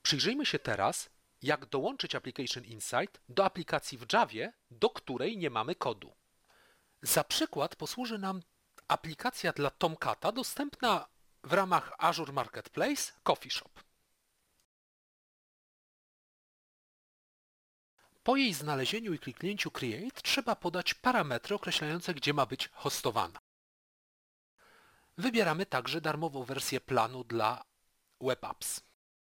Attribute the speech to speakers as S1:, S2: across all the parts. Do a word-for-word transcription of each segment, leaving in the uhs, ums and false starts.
S1: Przyjrzyjmy się teraz, jak dołączyć Application Insight do aplikacji w Javie, do której nie mamy kodu. Za przykład posłuży nam aplikacja dla Tomcata dostępna w ramach Azure Marketplace Coffee Shop. Po jej znalezieniu i kliknięciu Create trzeba podać parametry określające, gdzie ma być hostowana. Wybieramy także darmową wersję planu dla Web Apps.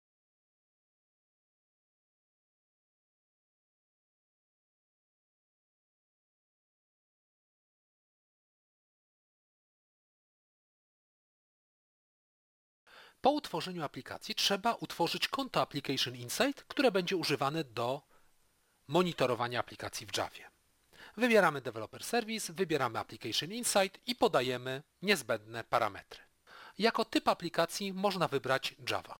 S1: Po utworzeniu aplikacji trzeba utworzyć konto Application Insight, które będzie używane do monitorowania aplikacji w Javie. Wybieramy Developer Service, wybieramy Application Insight i podajemy niezbędne parametry. Jako typ aplikacji można wybrać Java.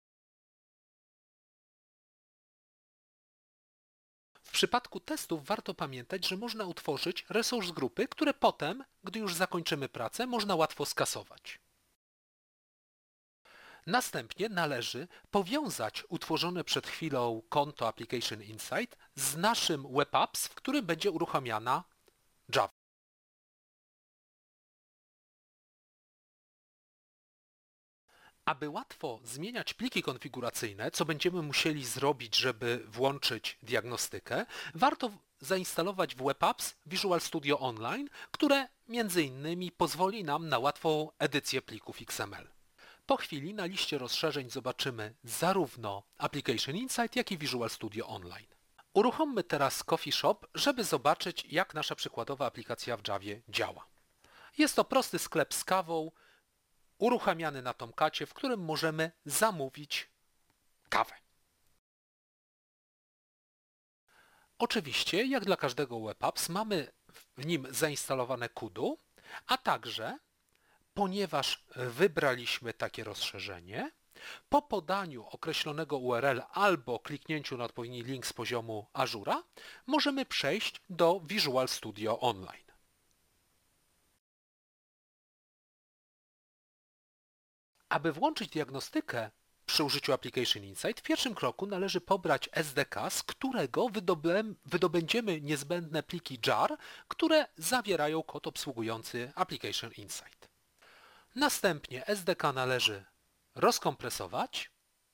S1: W przypadku testów warto pamiętać, że można utworzyć resource grupy, które potem, gdy już zakończymy pracę, można łatwo skasować. Następnie należy powiązać utworzone przed chwilą konto Application Insight z naszym Web Apps, w którym będzie uruchamiana Java. Aby łatwo zmieniać pliki konfiguracyjne, co będziemy musieli zrobić, żeby włączyć diagnostykę, warto zainstalować w Web Apps Visual Studio Online, które między innymi pozwoli nam na łatwą edycję plików X M L. Po chwili na liście rozszerzeń zobaczymy zarówno Application Insight, jak i Visual Studio Online. Uruchommy teraz Coffee Shop, żeby zobaczyć, jak nasza przykładowa aplikacja w Javie działa. Jest to prosty sklep z kawą, uruchamiany na Tomcacie, w którym możemy zamówić kawę. Oczywiście, jak dla każdego Web Apps, mamy w nim zainstalowane kudu, a także, ponieważ wybraliśmy takie rozszerzenie, po podaniu określonego U R L albo kliknięciu na odpowiedni link z poziomu Azure'a możemy przejść do Visual Studio Online. Aby włączyć diagnostykę przy użyciu Application Insight, w pierwszym kroku należy pobrać S D K, z którego wydobędziemy niezbędne pliki jar, które zawierają kod obsługujący Application Insight. Następnie S D K należy rozkompresować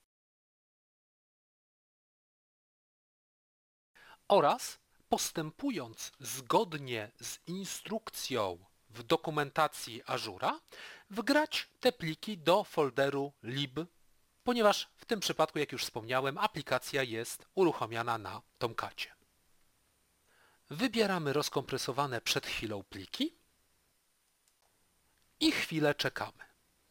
S1: oraz, postępując zgodnie z instrukcją w dokumentacji Azure'a, wgrać te pliki do folderu lib, ponieważ w tym przypadku, jak już wspomniałem, aplikacja jest uruchamiana na Tomcacie. Wybieramy rozkompresowane przed chwilą pliki i chwilę czekamy.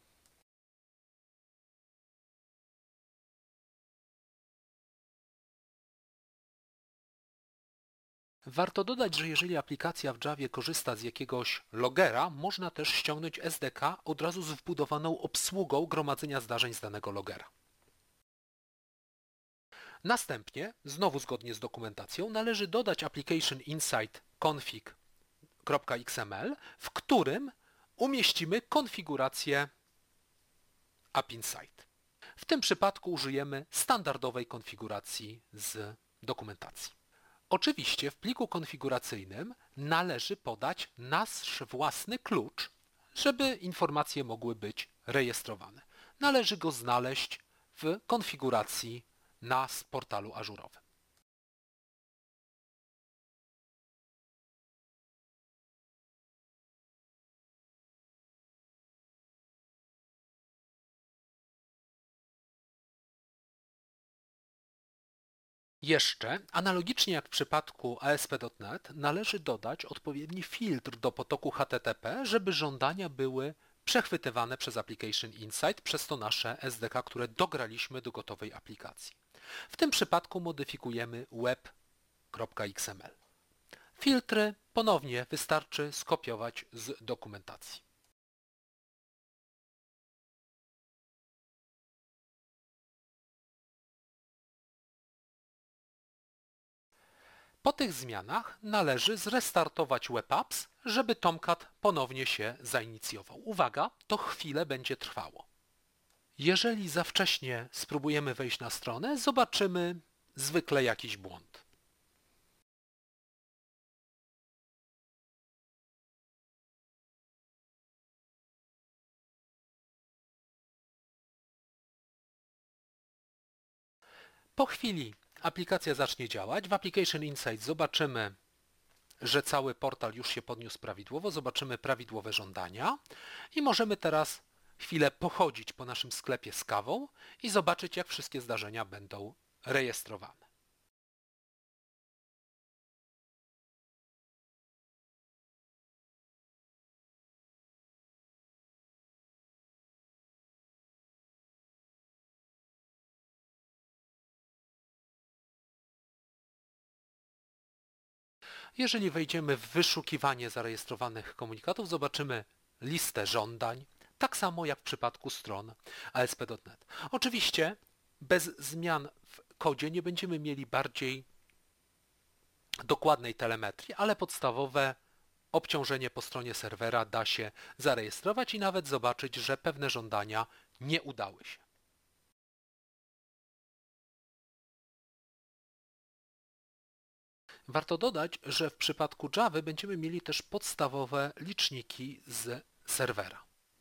S1: Warto dodać, że jeżeli aplikacja w Javie korzysta z jakiegoś logera, można też ściągnąć S D K od razu z wbudowaną obsługą gromadzenia zdarzeń z danego logera. Następnie, znowu zgodnie z dokumentacją, należy dodać Application Insight config.xml, w którym umieścimy konfigurację App Insight. W tym przypadku użyjemy standardowej konfiguracji z dokumentacji. Oczywiście w pliku konfiguracyjnym należy podać nasz własny klucz, żeby informacje mogły być rejestrowane. Należy go znaleźć w konfiguracji na portalu ażurowym. Jeszcze, analogicznie jak w przypadku A S P kropka net, należy dodać odpowiedni filtr do potoku H T T P, żeby żądania były przechwytywane przez Application Insight, przez to nasze S D K, które dograliśmy do gotowej aplikacji. W tym przypadku modyfikujemy web.xml. Filtry ponownie wystarczy skopiować z dokumentacji. Po tych zmianach należy zrestartować Web Apps, żeby Tomcat ponownie się zainicjował. Uwaga, to chwilę będzie trwało. Jeżeli za wcześnie spróbujemy wejść na stronę, zobaczymy zwykle jakiś błąd. Po chwili aplikacja zacznie działać. W Application Insight zobaczymy, że cały portal już się podniósł prawidłowo, zobaczymy prawidłowe żądania i możemy teraz chwilę pochodzić po naszym sklepie z kawą i zobaczyć, jak wszystkie zdarzenia będą rejestrowane. Jeżeli wejdziemy w wyszukiwanie zarejestrowanych komunikatów, zobaczymy listę żądań, tak samo jak w przypadku stron A S P kropka net. Oczywiście bez zmian w kodzie nie będziemy mieli bardziej dokładnej telemetrii, ale podstawowe obciążenie po stronie serwera da się zarejestrować i nawet zobaczyć, że pewne żądania nie udały się. Warto dodać, że w przypadku Java będziemy mieli też podstawowe liczniki z serwera.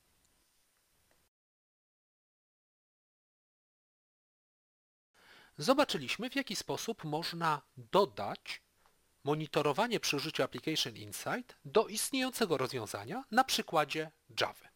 S1: Zobaczyliśmy, w jaki sposób można dodać monitorowanie przy użyciu Application Insight do istniejącego rozwiązania na przykładzie Java.